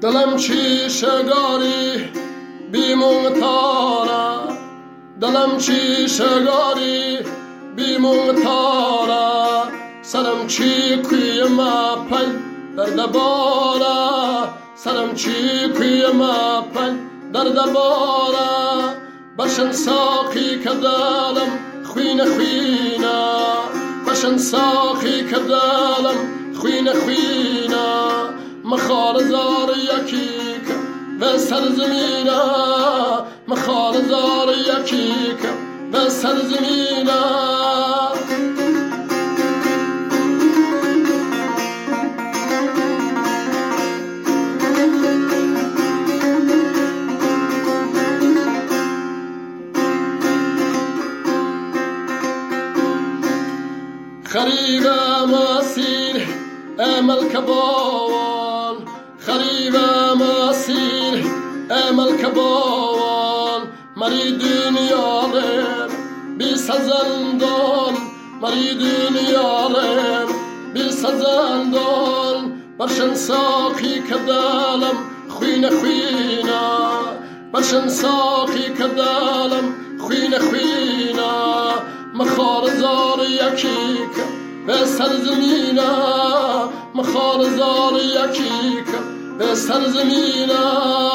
دلم چی شگاری بیمون تارا دلم چی شگاری بیمون تارا سرم چی کوی ما پل در دبارا سرم چی کوی ما پل در دبارا بشن ساقی کدالم خوین خوینا بشن ساقی کدالم خوین خوینا مخار زار یکیک و سرزمینا مخار زار یکیک و سرزمینا خریبم اسیر امل کباوان خریبم اسیر امل کباوان مری دنیالم بی سزندان مری دنیالم بی سزندان برشن ساقی کدالم خوین خوینا برشن ساقی کدالم خوین خوینا مخار زار یکیک به سرزمینا مخار زار یکیک به سرزمینا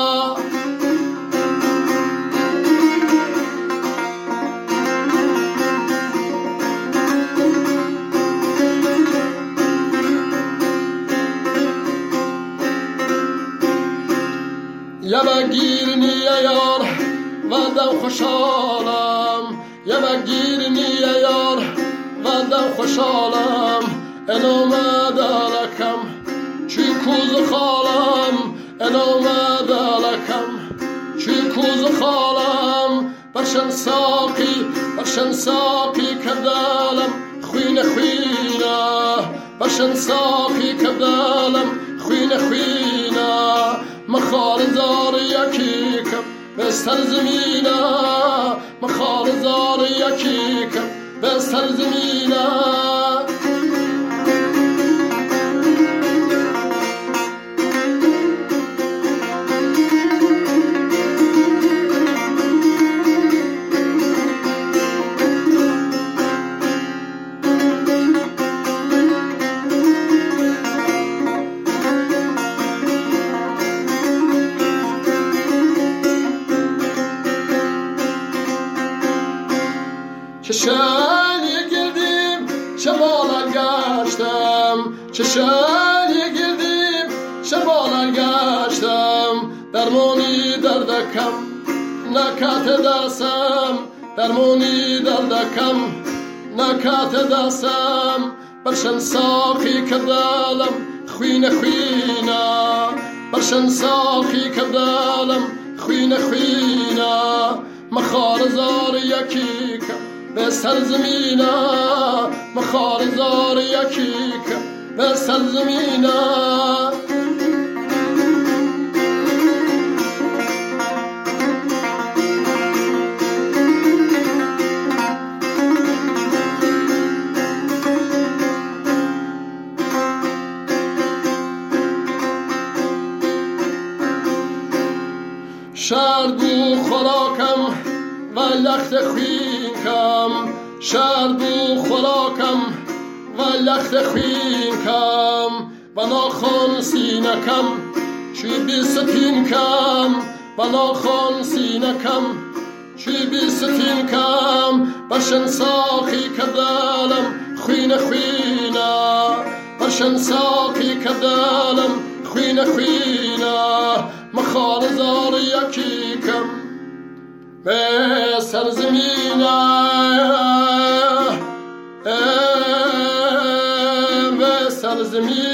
یه گیرنی یار و دم خوشحالم یه گیرنی یار و دم خوشحالم انومد لکم چی کوز خالم انومد لکم چی کوز خالم برشن ساقی کدالم خوین خوینا برشن ساقی کدالم خوین خوینا مخار زار یکیکم به سرزمینا مخار زار یکیکم به سرزمینا چشانی گردیم شمالا گشتم چشانی گردیم شمالا گشتم درمانی دردکم نکات دستم درمانی دردکم نکات دستم برشن ساقی کدالم خوین خوینا برشن ساقی کدالم خوین خوینا مخار زار یکیکم به سرزمینا مخار زار یکیک به سرزمینا شرد بو خوراکم و لخت خوینکم شرد بو خوراکم و لخت خوینکم و ناخون سینکم چی بی ستینکم و ناخون سینکم چی بی ستینکم برشن ساقی کدالم خوین خوینا برشن ساقی کدالم خوین خوینا مخار زار یکیکم به سرزمینا به سرزمینا